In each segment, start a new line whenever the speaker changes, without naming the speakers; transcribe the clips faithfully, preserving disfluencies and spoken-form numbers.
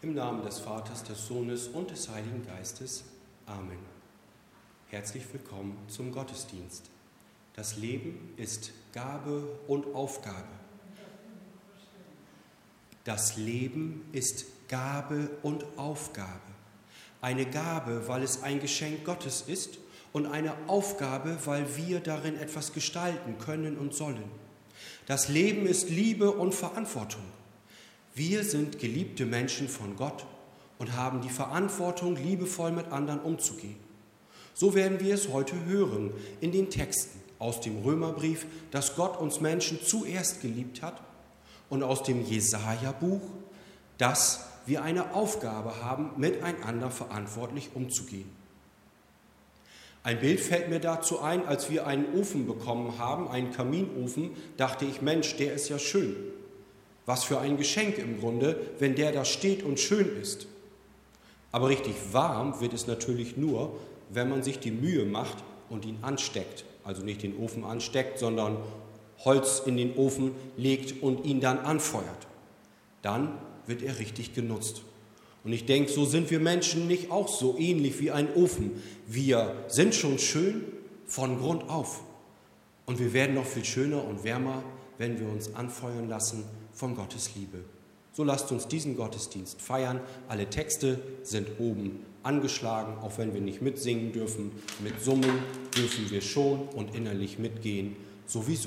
Im Namen des Vaters, des Sohnes und des Heiligen Geistes. Amen. Herzlich willkommen zum Gottesdienst. Das Leben ist Gabe und Aufgabe. Das Leben ist Gabe und Aufgabe. Eine Gabe, weil es ein Geschenk Gottes ist, und eine Aufgabe, weil wir darin etwas gestalten können und sollen. Das Leben ist Liebe und Verantwortung. Wir sind geliebte Menschen von Gott und haben die Verantwortung, liebevoll mit anderen umzugehen. So werden wir es heute hören in den Texten aus dem Römerbrief, dass Gott uns Menschen zuerst geliebt hat, und aus dem Jesaja-Buch, dass wir eine Aufgabe haben, miteinander verantwortlich umzugehen. Ein Bild fällt mir dazu ein, als wir einen Ofen bekommen haben, einen Kaminofen, dachte ich, Mensch, der ist ja schön. Was für ein Geschenk im Grunde, wenn der da steht und schön ist. Aber richtig warm wird es natürlich nur, wenn man sich die Mühe macht und ihn ansteckt. Also nicht den Ofen ansteckt, sondern Holz in den Ofen legt und ihn dann anfeuert. Dann wird er richtig genutzt. Und ich denke, so sind wir Menschen nicht auch so ähnlich wie ein Ofen. Wir sind schon schön von Grund auf. Und wir werden noch viel schöner und wärmer, wenn wir uns anfeuern lassen von Gottes Liebe. So lasst uns diesen Gottesdienst feiern. Alle Texte sind oben angeschlagen, auch wenn wir nicht mitsingen dürfen. Mit Summen dürfen wir schon und innerlich mitgehen, sowieso.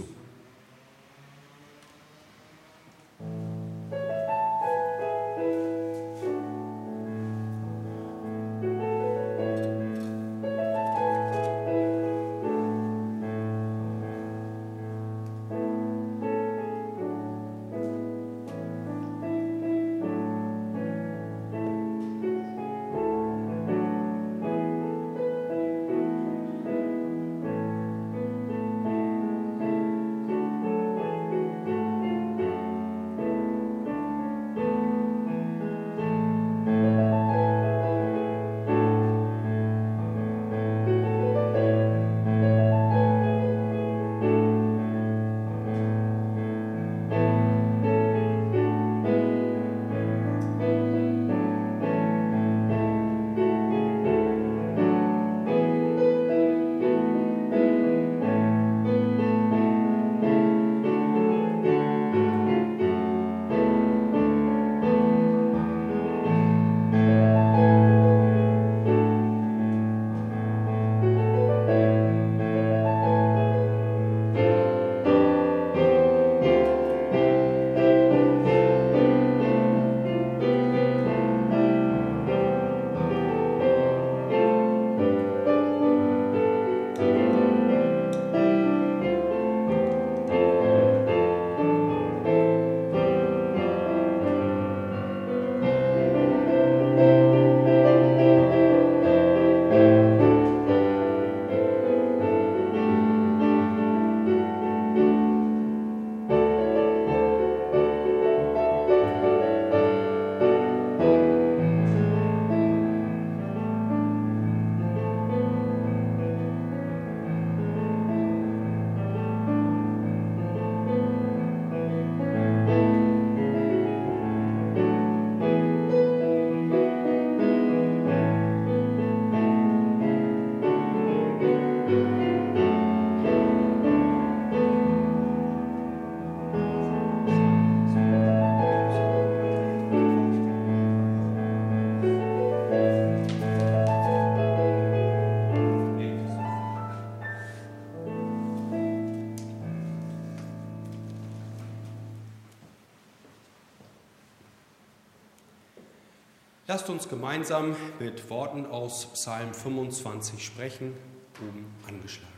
Lasst uns gemeinsam mit Worten aus Psalm fünfundzwanzig sprechen, oben angeschlagen.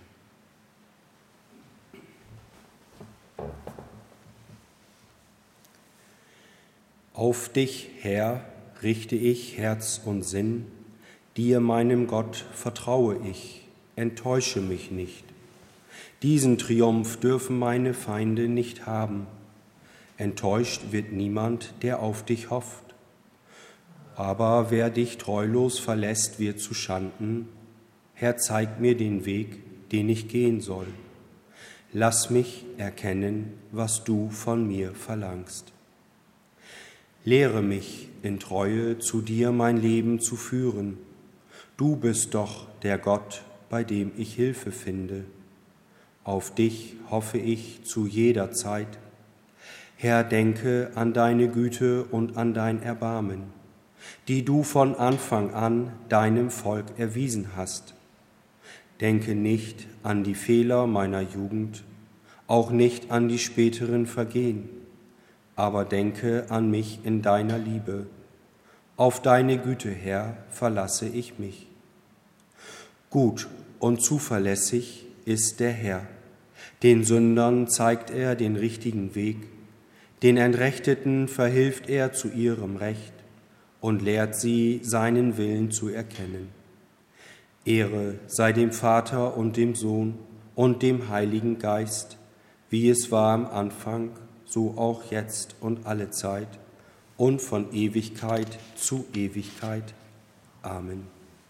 Auf dich, Herr, richte ich Herz und Sinn, dir, meinem Gott, vertraue ich, enttäusche mich nicht. Diesen Triumph dürfen meine Feinde nicht haben. Enttäuscht wird niemand, der auf dich hofft. Aber wer dich treulos verlässt, wird zu Schanden. Herr, zeig mir den Weg, den ich gehen soll. Lass mich erkennen, was du von mir verlangst. Lehre mich, in Treue zu dir mein Leben zu führen. Du bist doch der Gott, bei dem ich Hilfe finde. Auf dich hoffe ich zu jeder Zeit. Herr, denke an deine Güte und an dein Erbarmen, die du von Anfang an deinem Volk erwiesen hast. Denke nicht an die Fehler meiner Jugend, auch nicht an die späteren Vergehen, aber denke an mich in deiner Liebe. Auf deine Güte, Herr, verlasse ich mich. Gut und zuverlässig ist der Herr. Den Sündern zeigt er den richtigen Weg, den Entrechteten verhilft er zu ihrem Recht und lehrt sie, seinen Willen zu erkennen. Ehre sei dem Vater und dem Sohn und dem Heiligen Geist, wie es war am Anfang, so auch jetzt und alle Zeit und von Ewigkeit zu Ewigkeit. Amen.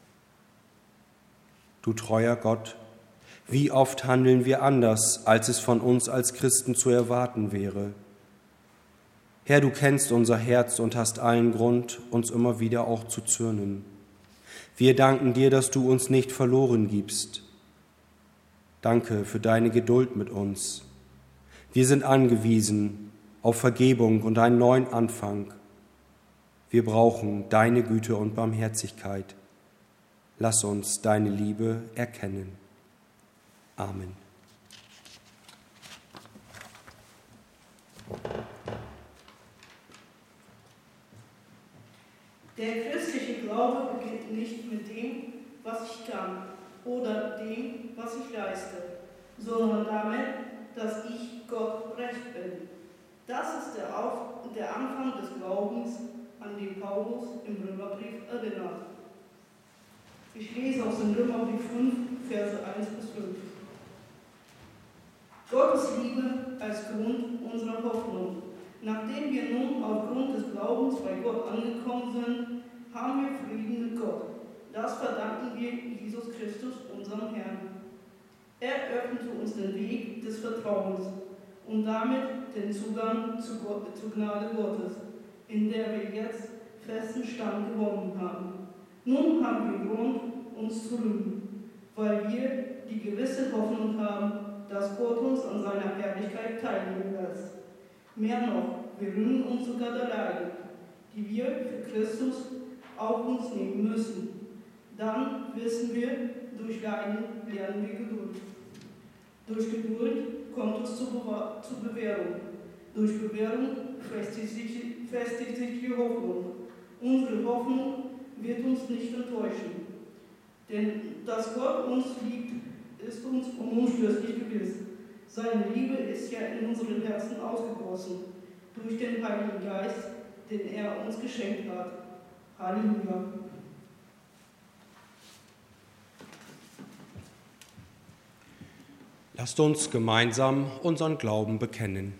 Du treuer Gott, wie oft handeln wir anders, als es von uns als Christen zu erwarten wäre. Herr, du kennst unser Herz und hast allen Grund, uns immer wieder auch zu zürnen. Wir danken dir, dass du uns nicht verloren gibst. Danke für deine Geduld mit uns. Wir sind angewiesen auf Vergebung und einen neuen Anfang. Wir brauchen deine Güte und Barmherzigkeit. Lass uns deine Liebe erkennen. Amen.
Der christliche Glaube beginnt nicht mit dem, was ich kann oder dem, was ich leiste, sondern damit, dass ich Gott recht bin. Das ist der, Auf- der Anfang des Glaubens, an den Paulus im Römerbrief erinnert. Ich lese aus dem Römerbrief fünf, Verse eins bis fünf. Gottes Liebe als Grund unserer Hoffnung. Nachdem wir nun aufgrund des Glaubens bei Gott angekommen sind, haben wir Frieden mit Gott. Das verdanken wir Jesus Christus, unserem Herrn. Er öffnete uns den Weg des Vertrauens und damit den Zugang zu Gott, zur Gnade Gottes, in der wir jetzt festen Stand gewonnen haben. Nun haben wir Grund, uns zu rühmen, weil wir die gewisse Hoffnung haben, dass Gott uns an seiner Herrlichkeit teilnehmen lässt. Mehr noch, wir rühmen uns sogar der Leiden, die wir für Christus auf uns nehmen müssen. Dann wissen wir, durch Leiden lernen wir Geduld. Durch Geduld kommt es zur, Be- zur Bewährung. Durch Bewährung festigt sich, festigt sich die Hoffnung. Unsere Hoffnung wird uns nicht enttäuschen. Denn dass Gott uns liebt, ist uns unumstößlich gewiss. Seine Liebe ist ja in unseren Herzen ausgegossen, durch den Heiligen Geist, den er uns geschenkt hat. Halleluja.
Lasst uns gemeinsam unseren Glauben bekennen.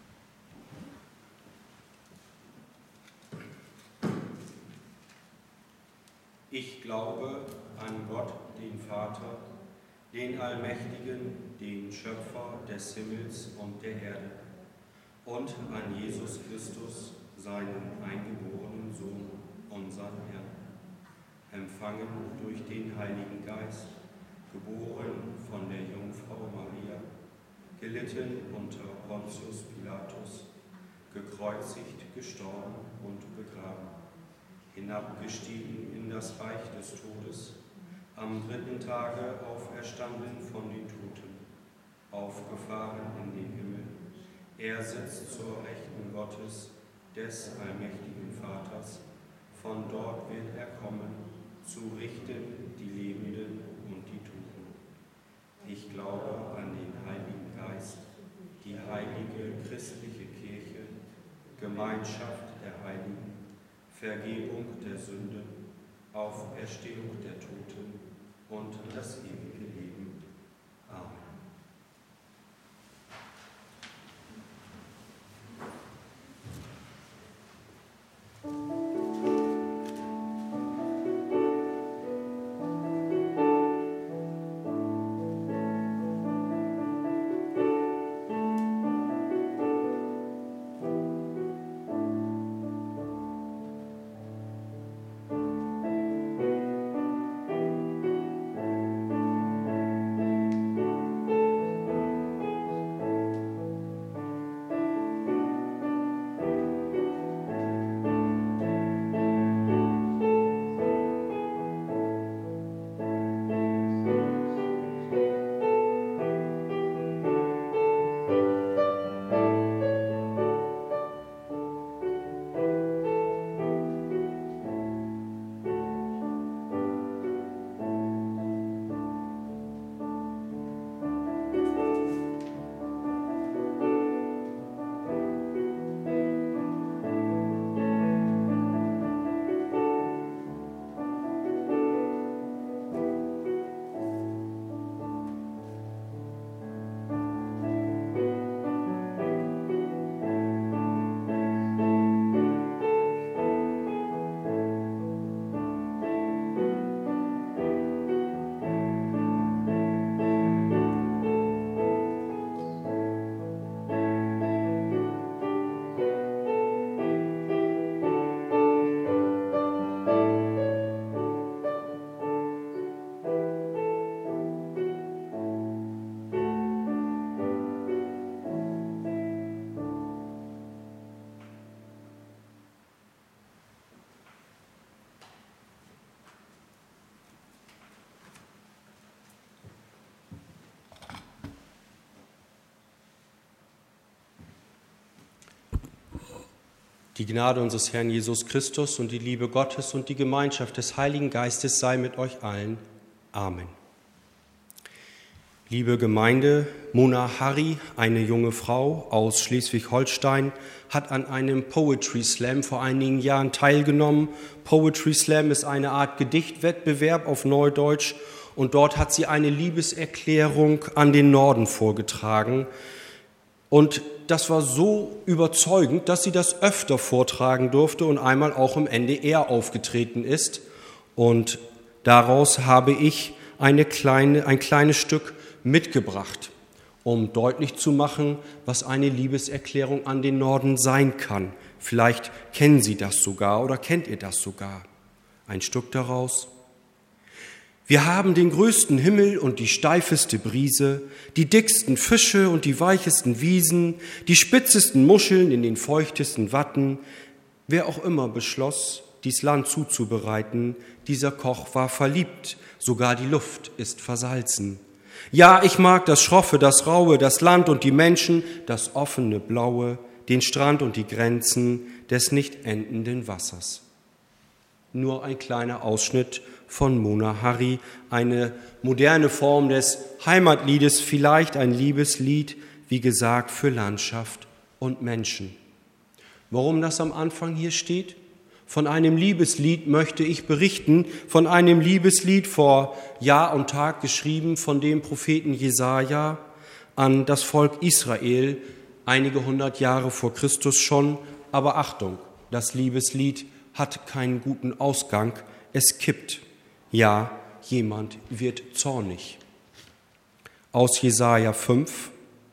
Ich glaube an Gott, den Vater, den Allmächtigen, den Schöpfer des Himmels und der Erde, und an Jesus Christus, seinen eingeborenen Sohn, unseren Herrn, empfangen durch den Heiligen Geist, geboren von der Jungfrau Maria, gelitten unter Pontius Pilatus, gekreuzigt, gestorben und begraben, hinabgestiegen in das Reich des Todes, am dritten Tage auferstanden von den Toten, aufgefahren in den Himmel. Er sitzt zur Rechten Gottes, des allmächtigen Vaters. Von dort wird er kommen, zu richten die Lebenden und die Toten. Ich glaube an den Heiligen Geist, die heilige christliche Kirche, Gemeinschaft der Heiligen, Vergebung der Sünden, Auferstehung der Toten und das ewige Leben. Amen. Die Gnade unseres Herrn Jesus Christus und die Liebe Gottes und die Gemeinschaft des Heiligen Geistes sei mit euch allen. Amen. Liebe Gemeinde, Mona Harry, eine junge Frau aus Schleswig-Holstein, hat an einem Poetry Slam vor einigen Jahren teilgenommen. Poetry Slam ist eine Art Gedichtwettbewerb auf Neudeutsch und dort hat sie eine Liebeserklärung an den Norden vorgetragen. Und das war so überzeugend, dass sie das öfter vortragen durfte und einmal auch im N D R aufgetreten ist. Und daraus habe ich eine kleine, ein kleines Stück mitgebracht, um deutlich zu machen, was eine Liebeserklärung an den Norden sein kann. Vielleicht kennen Sie das sogar oder kennt ihr das sogar. Ein Stück daraus. Wir haben den größten Himmel und die steifeste Brise, die dicksten Fische und die weichesten Wiesen, die spitzesten Muscheln in den feuchtesten Watten. Wer auch immer beschloss, dies Land zuzubereiten, dieser Koch war verliebt, sogar die Luft ist versalzen. Ja, ich mag das Schroffe, das Raue, das Land und die Menschen, das offene Blaue, den Strand und die Grenzen des nicht endenden Wassers. Nur ein kleiner Ausschnitt von Mona Harry, eine moderne Form des Heimatliedes, vielleicht ein Liebeslied, wie gesagt, für Landschaft und Menschen. Warum das am Anfang hier steht? Von einem Liebeslied möchte ich berichten, von einem Liebeslied vor Jahr und Tag geschrieben von dem Propheten Jesaja an das Volk Israel, einige hundert Jahre vor Christus schon. Aber Achtung, das Liebeslied hat keinen guten Ausgang, es kippt. Ja, jemand wird zornig. Aus Jesaja fünf.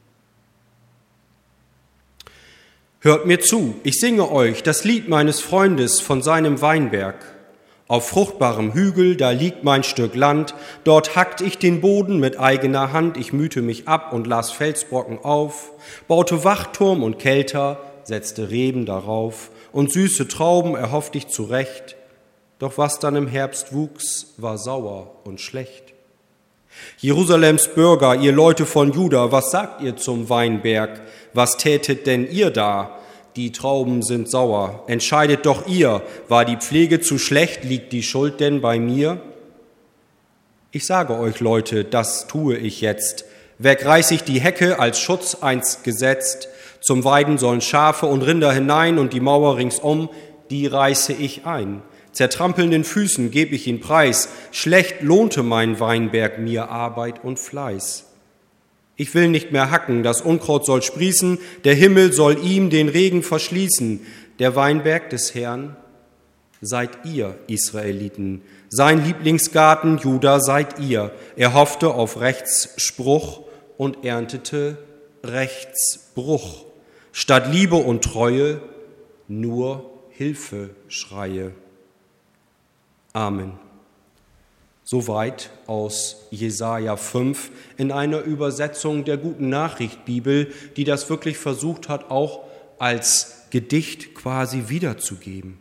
Hört mir zu, ich singe euch das Lied meines Freundes von seinem Weinberg. Auf fruchtbarem Hügel, da liegt mein Stück Land, dort hackt ich den Boden mit eigener Hand, ich mühte mich ab und las Felsbrocken auf, baute Wachturm und Kelter, setzte Reben darauf und süße Trauben erhoffte ich zurecht. Doch was dann im Herbst wuchs, war sauer und schlecht. Jerusalems Bürger, ihr Leute von Juda, was sagt ihr zum Weinberg? Was tätet denn ihr da? Die Trauben sind sauer. Entscheidet doch ihr, war die Pflege zu schlecht, liegt die Schuld denn bei mir? Ich sage euch, Leute, das tue ich jetzt. Wegreiß ich die Hecke, als Schutz einst gesetzt. Zum Weiden sollen Schafe und Rinder hinein und die Mauer ringsum, die reiße ich ein. Zertrampelnden Füßen geb ich ihn preis, schlecht lohnte mein Weinberg mir Arbeit und Fleiß. Ich will nicht mehr hacken, das Unkraut soll sprießen, der Himmel soll ihm den Regen verschließen. Der Weinberg des Herrn seid ihr, Israeliten, sein Lieblingsgarten, Juda, seid ihr. Er hoffte auf Rechtsspruch und erntete Rechtsbruch. Statt Liebe und Treue nur Hilfeschreie. Amen. Soweit aus Jesaja fünf in einer Übersetzung der Guten Nachricht Bibel, die das wirklich versucht hat, auch als Gedicht quasi wiederzugeben.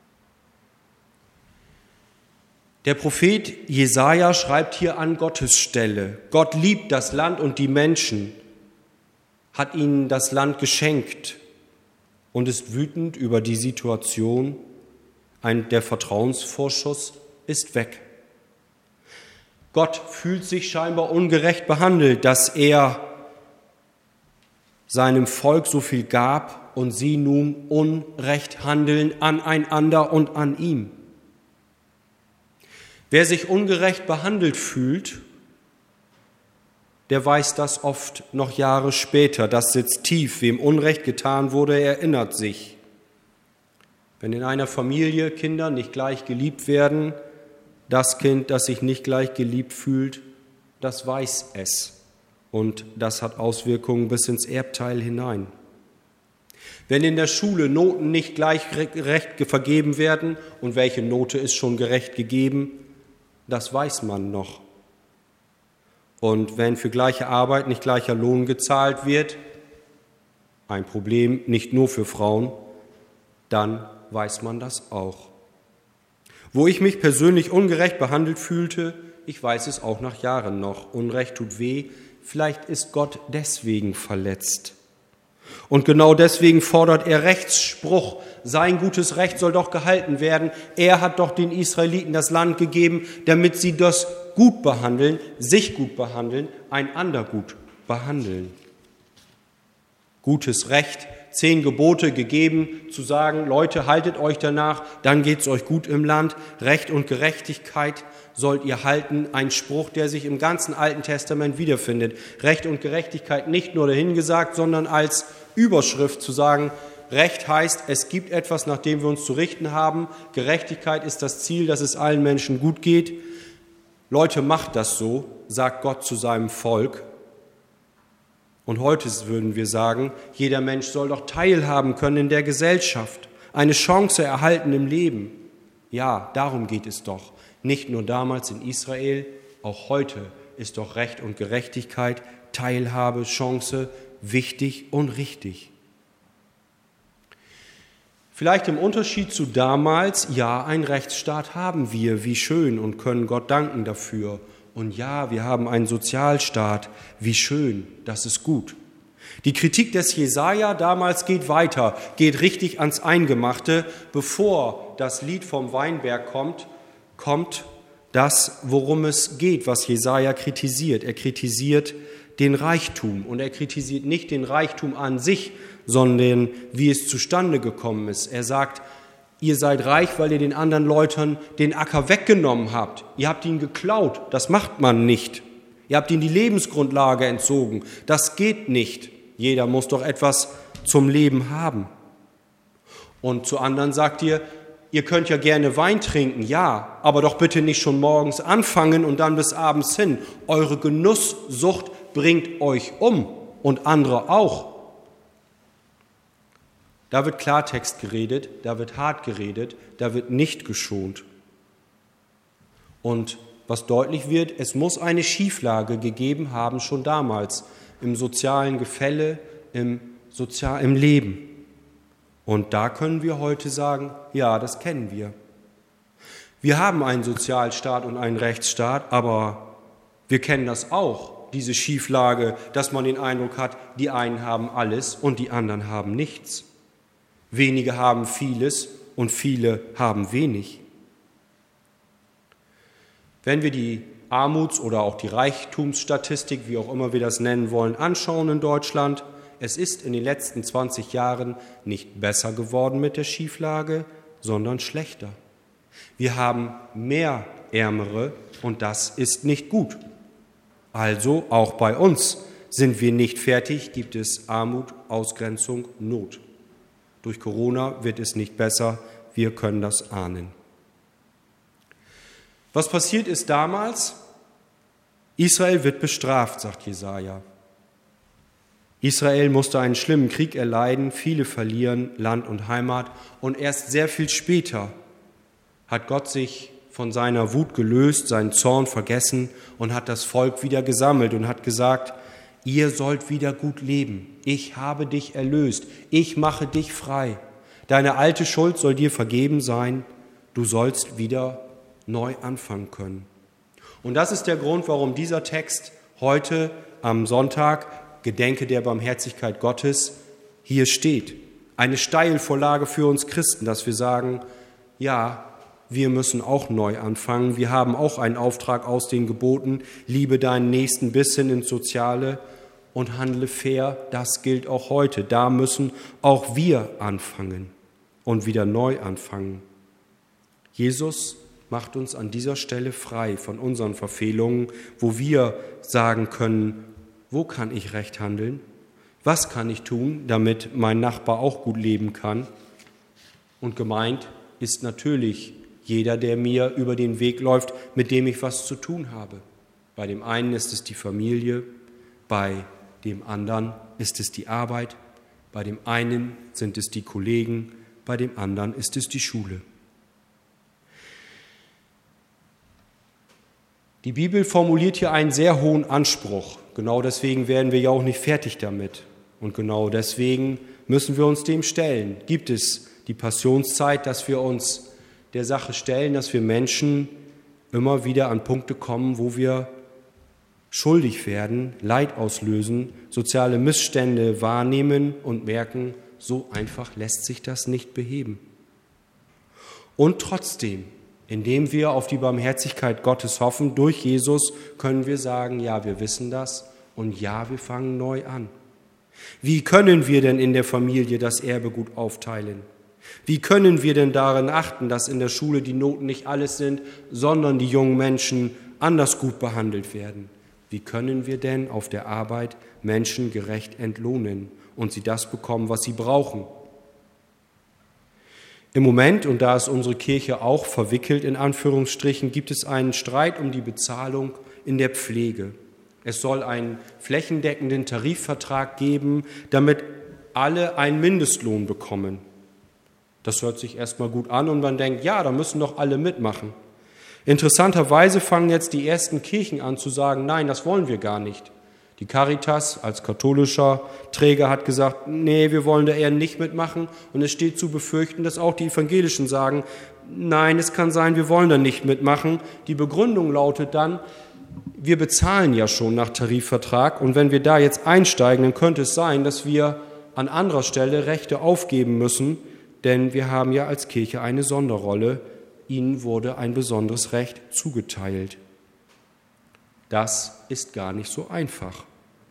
Der Prophet Jesaja schreibt hier an Gottes Stelle: Gott liebt das Land und die Menschen, hat ihnen das Land geschenkt und ist wütend über die Situation. Ein, der Vertrauensvorschuss ist weg. Gott fühlt sich scheinbar ungerecht behandelt, dass er seinem Volk so viel gab und sie nun unrecht handeln aneinander und an ihm. Wer sich ungerecht behandelt fühlt, der weiß das oft noch Jahre später. Das sitzt tief. Wem Unrecht getan wurde, erinnert sich. Wenn in einer Familie Kinder nicht gleich geliebt werden, das Kind, das sich nicht gleich geliebt fühlt, das weiß es. Und das hat Auswirkungen bis ins Erbteil hinein. Wenn in der Schule Noten nicht gleich gerecht vergeben werden, und welche Note ist schon gerecht gegeben, das weiß man noch. Und wenn für gleiche Arbeit nicht gleicher Lohn gezahlt wird, ein Problem nicht nur für Frauen, dann weiß man das auch. Wo ich mich persönlich ungerecht behandelt fühlte, ich weiß es auch nach Jahren noch. Unrecht tut weh, vielleicht ist Gott deswegen verletzt. Und genau deswegen fordert er Rechtsspruch. Sein gutes Recht soll doch gehalten werden. Er hat doch den Israeliten das Land gegeben, damit sie das gut behandeln, sich gut behandeln, einander gut behandeln. Gutes Recht, zehn Gebote gegeben, zu sagen, Leute, haltet euch danach, dann geht es euch gut im Land. Recht und Gerechtigkeit sollt ihr halten. Ein Spruch, der sich im ganzen Alten Testament wiederfindet. Recht und Gerechtigkeit nicht nur dahingesagt, sondern als Überschrift zu sagen, Recht heißt, es gibt etwas, nach dem wir uns zu richten haben. Gerechtigkeit ist das Ziel, dass es allen Menschen gut geht. Leute, macht das so, sagt Gott zu seinem Volk. Und heute würden wir sagen, jeder Mensch soll doch teilhaben können in der Gesellschaft, eine Chance erhalten im Leben. Ja, darum geht es doch. Nicht nur damals in Israel, auch heute ist doch Recht und Gerechtigkeit, Teilhabe, Chance wichtig und richtig. Vielleicht im Unterschied zu damals, ja, einen Rechtsstaat haben wir, wie schön, und können Gott danken dafür. Und ja, wir haben einen Sozialstaat, wie schön, das ist gut. Die Kritik des Jesaja damals geht weiter, geht richtig ans Eingemachte. Bevor das Lied vom Weinberg kommt, kommt das, worum es geht, was Jesaja kritisiert. Er kritisiert den Reichtum und er kritisiert nicht den Reichtum an sich, sondern wie es zustande gekommen ist. Er sagt, ihr seid reich, weil ihr den anderen Leuten den Acker weggenommen habt. Ihr habt ihn geklaut, das macht man nicht. Ihr habt ihnen die Lebensgrundlage entzogen, das geht nicht. Jeder muss doch etwas zum Leben haben. Und zu anderen sagt ihr, ihr könnt ja gerne Wein trinken, ja, aber doch bitte nicht schon morgens anfangen und dann bis abends hin. Eure Genusssucht bringt euch um und andere auch. Da wird Klartext geredet, da wird hart geredet, da wird nicht geschont. Und was deutlich wird, es muss eine Schieflage gegeben haben, schon damals, im sozialen Gefälle, im, Sozial-, im Leben. Und da können wir heute sagen, ja, das kennen wir. Wir haben einen Sozialstaat und einen Rechtsstaat, aber wir kennen das auch, diese Schieflage, dass man den Eindruck hat, die einen haben alles und die anderen haben nichts. Wenige haben vieles und viele haben wenig. Wenn wir die Armuts- oder auch die Reichtumsstatistik, wie auch immer wir das nennen wollen, anschauen in Deutschland, es ist in den letzten zwanzig Jahren nicht besser geworden mit der Schieflage, sondern schlechter. Wir haben mehr Ärmere und das ist nicht gut. Also auch bei uns sind wir nicht fertig, gibt es Armut, Ausgrenzung, Not. Durch Corona wird es nicht besser, wir können das ahnen. Was passiert ist damals? Israel wird bestraft, sagt Jesaja. Israel musste einen schlimmen Krieg erleiden, viele verlieren Land und Heimat und erst sehr viel später hat Gott sich von seiner Wut gelöst, seinen Zorn vergessen und hat das Volk wieder gesammelt und hat gesagt, ihr sollt wieder gut leben. Ich habe dich erlöst. Ich mache dich frei. Deine alte Schuld soll dir vergeben sein. Du sollst wieder neu anfangen können. Und das ist der Grund, warum dieser Text heute am Sonntag, Gedenke der Barmherzigkeit Gottes, hier steht. Eine Steilvorlage für uns Christen, dass wir sagen, ja, wir müssen auch neu anfangen. Wir haben auch einen Auftrag aus den Geboten. Liebe deinen Nächsten bis hin ins Soziale und handle fair. Das gilt auch heute. Da müssen auch wir anfangen und wieder neu anfangen. Jesus macht uns an dieser Stelle frei von unseren Verfehlungen, wo wir sagen können, wo kann ich recht handeln? Was kann ich tun, damit mein Nachbar auch gut leben kann? Und gemeint ist natürlich jeder, der mir über den Weg läuft, mit dem ich was zu tun habe. Bei dem einen ist es die Familie, bei dem anderen ist es die Arbeit, bei dem einen sind es die Kollegen, bei dem anderen ist es die Schule. Die Bibel formuliert hier einen sehr hohen Anspruch. Genau deswegen werden wir ja auch nicht fertig damit. Und genau deswegen müssen wir uns dem stellen. Gibt es die Passionszeit, dass wir uns der Sache stellen, dass wir Menschen immer wieder an Punkte kommen, wo wir schuldig werden, Leid auslösen, soziale Missstände wahrnehmen und merken, so einfach lässt sich das nicht beheben. Und trotzdem, indem wir auf die Barmherzigkeit Gottes hoffen, durch Jesus, können wir sagen, ja, wir wissen das und ja, wir fangen neu an. Wie können wir denn in der Familie das Erbe gut aufteilen? Wie können wir denn darin achten, dass in der Schule die Noten nicht alles sind, sondern die jungen Menschen anders gut behandelt werden? Wie können wir denn auf der Arbeit Menschen gerecht entlohnen und sie das bekommen, was sie brauchen? Im Moment, und da ist unsere Kirche auch verwickelt, in Anführungsstrichen, gibt es einen Streit um die Bezahlung in der Pflege. Es soll einen flächendeckenden Tarifvertrag geben, damit alle einen Mindestlohn bekommen. Das hört sich erstmal gut an und man denkt, ja, da müssen doch alle mitmachen. Interessanterweise fangen jetzt die ersten Kirchen an zu sagen, nein, das wollen wir gar nicht. Die Caritas als katholischer Träger hat gesagt, nee, wir wollen da eher nicht mitmachen. Und es steht zu befürchten, dass auch die Evangelischen sagen, nein, es kann sein, wir wollen da nicht mitmachen. Die Begründung lautet dann, wir bezahlen ja schon nach Tarifvertrag und wenn wir da jetzt einsteigen, dann könnte es sein, dass wir an anderer Stelle Rechte aufgeben müssen, denn wir haben ja als Kirche eine Sonderrolle. Ihnen wurde ein besonderes Recht zugeteilt. Das ist gar nicht so einfach.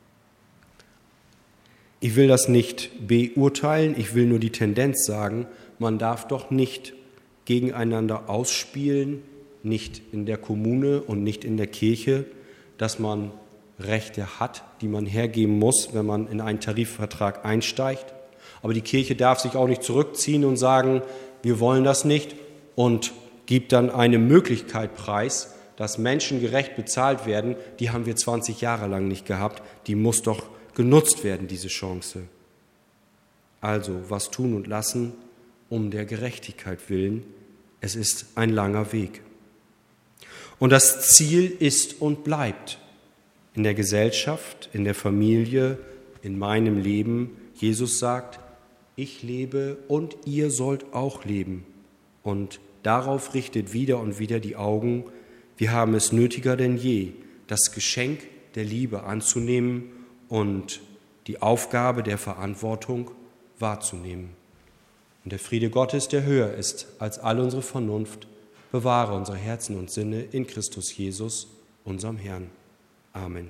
Ich will das nicht beurteilen, ich will nur die Tendenz sagen, man darf doch nicht gegeneinander ausspielen, nicht in der Kommune und nicht in der Kirche, dass man Rechte hat, die man hergeben muss, wenn man in einen Tarifvertrag einsteigt. Aber die Kirche darf sich auch nicht zurückziehen und sagen, wir wollen das nicht und gibt dann eine Möglichkeit preis, dass Menschen gerecht bezahlt werden, die haben wir zwanzig Jahre lang nicht gehabt, die muss doch genutzt werden, diese Chance. Also, was tun und lassen, um der Gerechtigkeit willen, es ist ein langer Weg. Und das Ziel ist und bleibt in der Gesellschaft, in der Familie, in meinem Leben. Jesus sagt, ich lebe und ihr sollt auch leben. Und darauf richtet wieder und wieder die Augen. Wir haben es nötiger denn je, das Geschenk der Liebe anzunehmen und die Aufgabe der Verantwortung wahrzunehmen. Und der Friede Gottes, der höher ist als all unsere Vernunft, bewahre unsere Herzen und Sinne in Christus Jesus, unserem Herrn. Amen.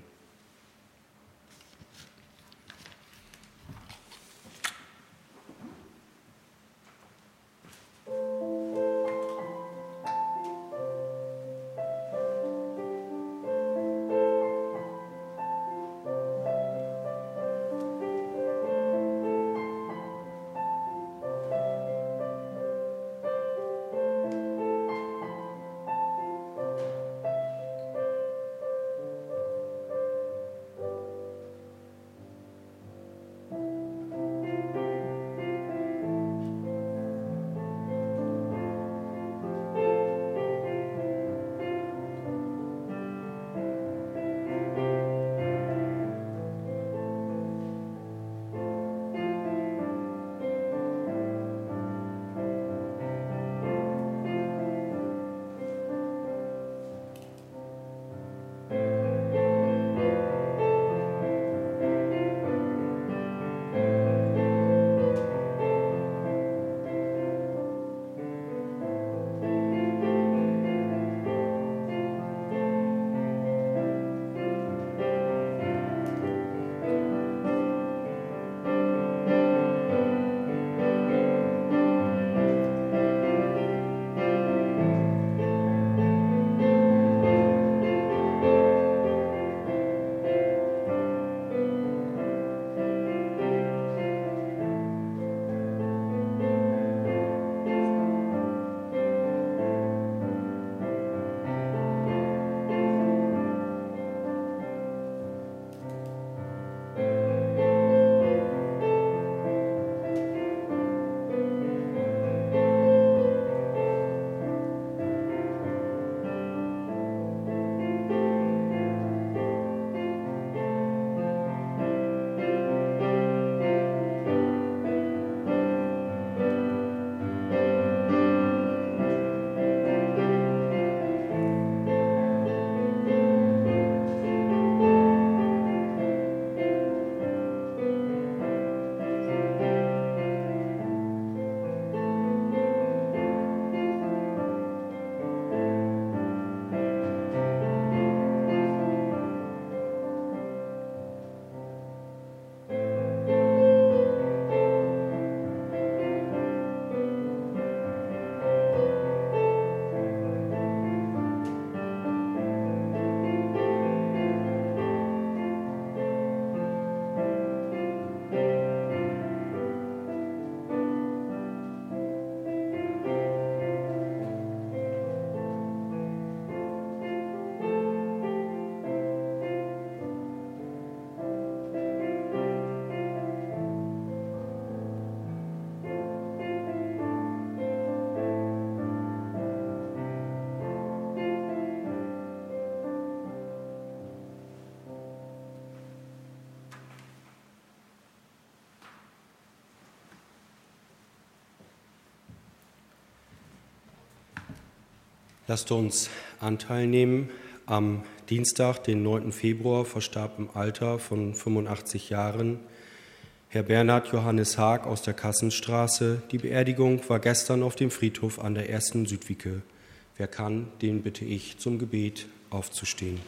Lasst uns Anteil nehmen. Am Dienstag, den neunten Februar, verstarb im Alter von fünfundachtzig Jahren Herr Bernhard Johannes Haag aus der Kassenstraße. Die Beerdigung war gestern auf dem Friedhof an der ersten Südwicke. Wer kann, den bitte ich zum Gebet aufzustehen.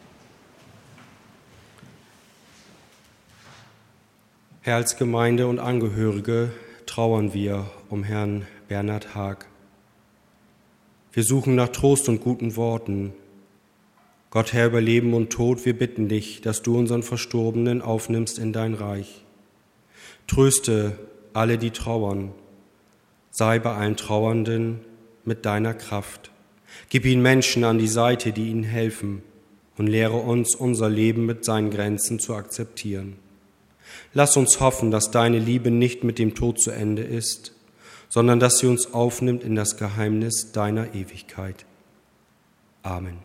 Herr, als Gemeinde und Angehörige trauern wir um Herrn Bernhard Haag. Wir suchen nach Trost und guten Worten. Gott, Herr über Leben und Tod, wir bitten dich, dass du unseren Verstorbenen aufnimmst in dein Reich. Tröste alle, die trauern. Sei bei allen Trauernden mit deiner Kraft. Gib ihnen Menschen an die Seite, die ihnen helfen, und lehre uns, unser Leben mit seinen Grenzen zu akzeptieren. Lass uns hoffen, dass deine Liebe nicht mit dem Tod zu Ende ist, sondern dass sie uns aufnimmt in das Geheimnis deiner Ewigkeit. Amen.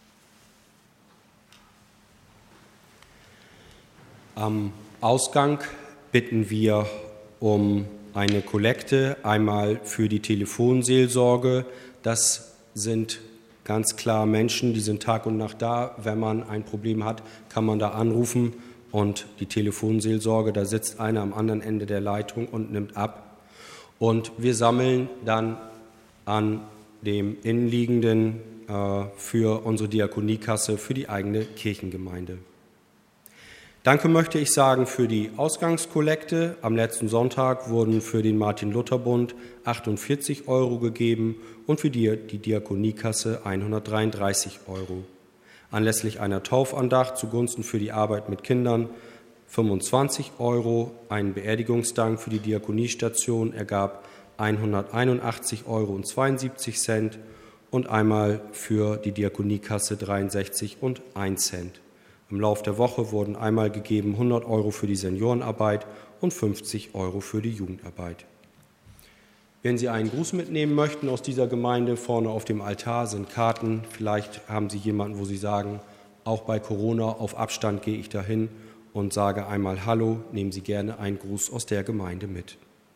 Am Ausgang bitten wir um eine Kollekte, einmal für die Telefonseelsorge. Das sind ganz klar Menschen, die sind Tag und Nacht da. Wenn man ein Problem hat, kann man da anrufen. Und die Telefonseelsorge, da sitzt einer am anderen Ende der Leitung und nimmt ab. Und wir sammeln dann an dem Innenliegenden äh, für unsere Diakoniekasse, für die eigene Kirchengemeinde. Danke möchte ich sagen für die Ausgangskollekte. Am letzten Sonntag wurden für den Martin-Luther-Bund achtundvierzig Euro gegeben und für die, die Diakoniekasse hundertdreiunddreißig Euro. Anlässlich einer Taufandacht zugunsten für die Arbeit mit Kindern fünfundzwanzig Euro. Ein Beerdigungsdank für die Diakoniestation ergab hunderteinundachtzig Euro und zweiundsiebzig Cent und einmal für die Diakoniekasse dreiundsechzig und ein Cent. Im Lauf der Woche wurden einmal gegeben hundert Euro für die Seniorenarbeit und fünfzig Euro für die Jugendarbeit. Wenn Sie einen Gruß mitnehmen möchten aus dieser Gemeinde, vorne auf dem Altar sind Karten. Vielleicht haben Sie jemanden, wo Sie sagen, auch bei Corona auf Abstand gehe ich dahin und sage einmal Hallo, nehmen Sie gerne einen Gruß aus der Gemeinde mit.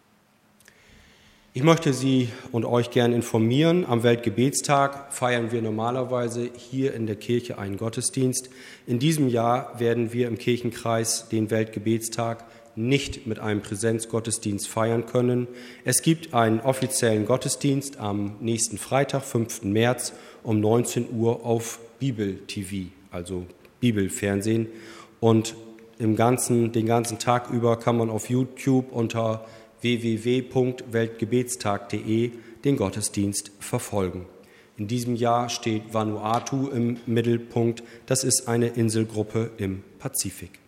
Ich möchte Sie und euch gerne informieren. Am Weltgebetstag feiern wir normalerweise hier in der Kirche einen Gottesdienst. In diesem Jahr werden wir im Kirchenkreis den Weltgebetstag nicht mit einem Präsenzgottesdienst feiern können. Es gibt einen offiziellen Gottesdienst am nächsten Freitag, fünften März um neunzehn Uhr auf Bibel-T V, also Bibelfernsehen. Und im ganzen, den ganzen Tag über kann man auf YouTube unter w w w punkt weltgebetstag punkt de den Gottesdienst verfolgen. In diesem Jahr steht Vanuatu im Mittelpunkt. Das ist eine Inselgruppe im Pazifik.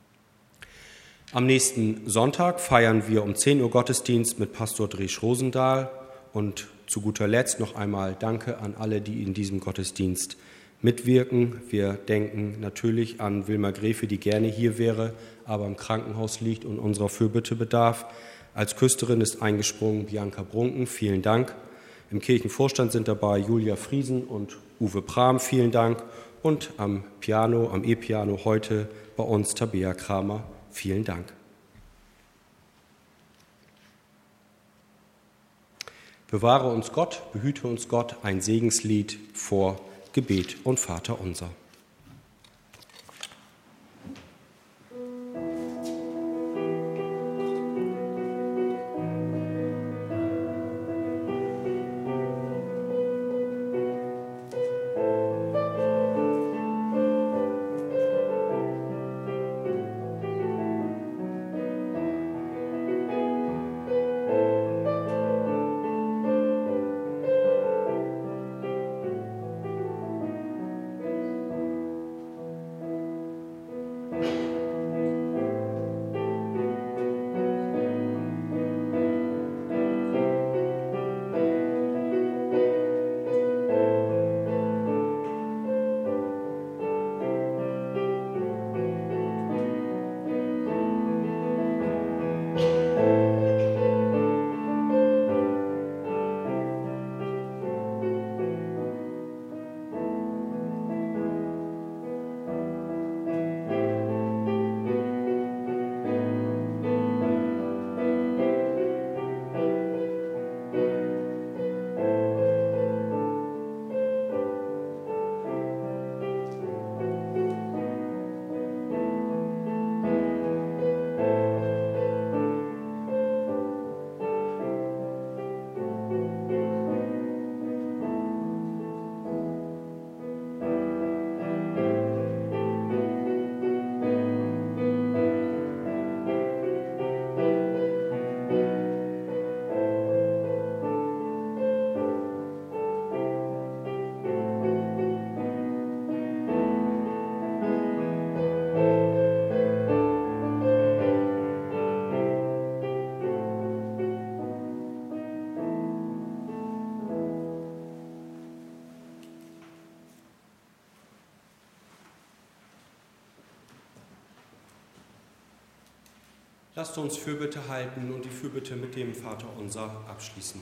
Am nächsten Sonntag feiern wir um zehn Uhr Gottesdienst mit Pastor Dresch Rosendahl. Und zu guter Letzt noch einmal Danke an alle, die in diesem Gottesdienst mitwirken. Wir denken natürlich an Wilma Gräfe, die gerne hier wäre, aber im Krankenhaus liegt und unserer Fürbitte bedarf. Als Küsterin ist eingesprungen Bianca Brunken, vielen Dank. Im Kirchenvorstand sind dabei Julia Friesen und Uwe Prahm, vielen Dank. Und am Piano, am E-Piano heute bei uns Tabea Kramer, vielen Dank. Bewahre uns Gott, behüte uns Gott, ein Segenslied vor Gebet und Vater unser. Lasst uns Fürbitte halten und die Fürbitte mit dem Vater unser abschließen.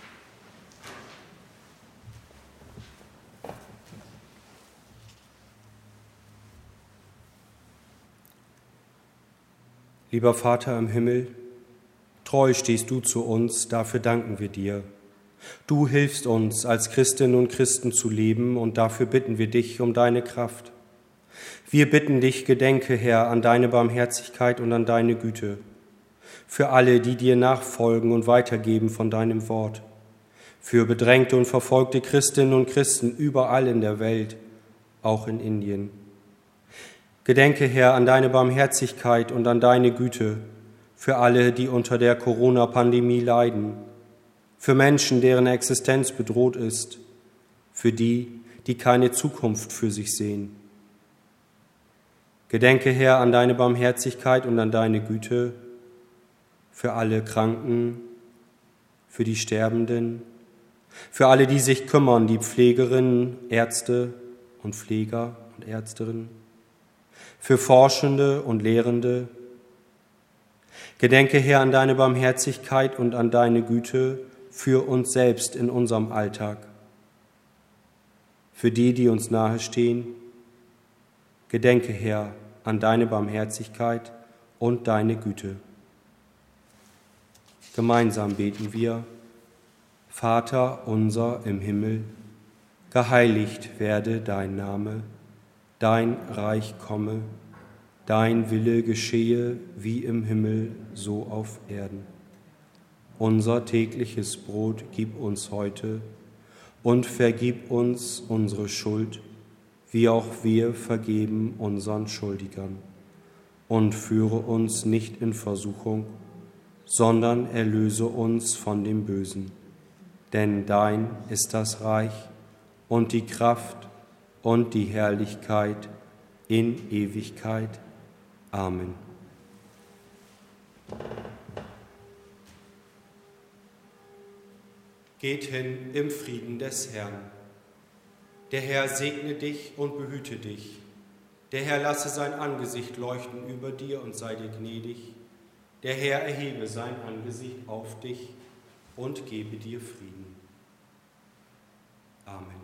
Lieber Vater im Himmel, treu stehst du zu uns, dafür danken wir dir. Du hilfst uns, als Christinnen und Christen zu leben, und dafür bitten wir dich um deine Kraft. Wir bitten dich, gedenke, Herr, an deine Barmherzigkeit und an deine Güte, für alle, die dir nachfolgen und weitergeben von deinem Wort, für bedrängte und verfolgte Christinnen und Christen überall in der Welt, auch in Indien. Gedenke, Herr, an deine Barmherzigkeit und an deine Güte für alle, die unter der Corona-Pandemie leiden, für Menschen, deren Existenz bedroht ist, für die, die keine Zukunft für sich sehen. Gedenke, Herr, an deine Barmherzigkeit und an deine Güte für alle Kranken, für die Sterbenden, für alle, die sich kümmern, die Pflegerinnen, Ärzte und Pfleger und Ärztinnen, für Forschende und Lehrende. Gedenke, Herr, an deine Barmherzigkeit und an deine Güte für uns selbst in unserem Alltag, für die, die uns nahestehen. Gedenke, Herr, an deine Barmherzigkeit und deine Güte. Gemeinsam beten wir: Vater unser im Himmel, geheiligt werde dein Name, dein Reich komme, dein Wille geschehe wie im Himmel, so auf Erden. Unser tägliches Brot gib uns heute und vergib uns unsere Schuld, wie auch wir vergeben unseren Schuldigern. Und führe uns nicht in Versuchung, sondern erlöse uns von dem Bösen. Denn dein ist das Reich und die Kraft und die Herrlichkeit in Ewigkeit. Amen. Geht hin im Frieden des Herrn. Der Herr segne dich und behüte dich. Der Herr lasse sein Angesicht leuchten über dir und sei dir gnädig. Der Herr erhebe sein Angesicht auf dich und gebe dir Frieden. Amen.